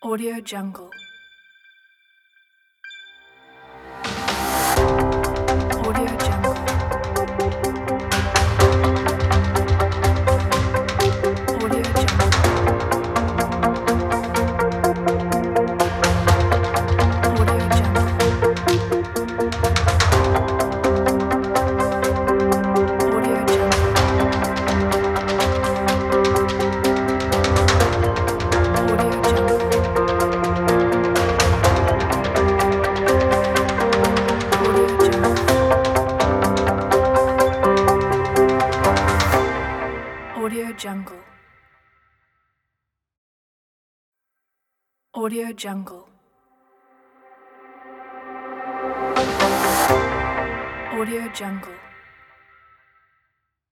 Audio Jungle. Audio Jungle. Audio Jungle. Audio Jungle. Audio Jungle. Audio Jungle. Audio Jungle. Audio Jungle. Audio Jungle.